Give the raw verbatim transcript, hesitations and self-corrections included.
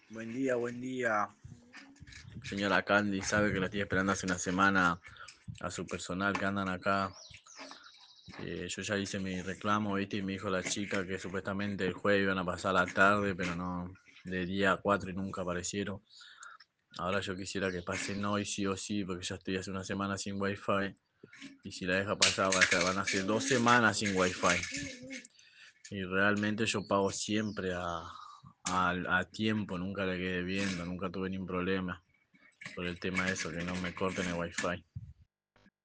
Buen día, buen día. Señora Candy, sabe que la estoy esperando hace una semana a su personal que andan acá. Eh, yo ya hice mi reclamo, ¿viste? Y me dijo la chica que supuestamente el jueves iban a pasar la tarde, pero no, de día a cuatro y nunca aparecieron. Ahora yo quisiera que pasen hoy sí o sí, porque ya estoy hace una semana sin wifi. Y si la deja pasar, va a estar- van a ser dos semanas sin wifi. Y realmente yo pago siempre a, a, a tiempo, nunca le quedé viendo, nunca tuve ningún problema por el tema de eso, que no me corten el wifi.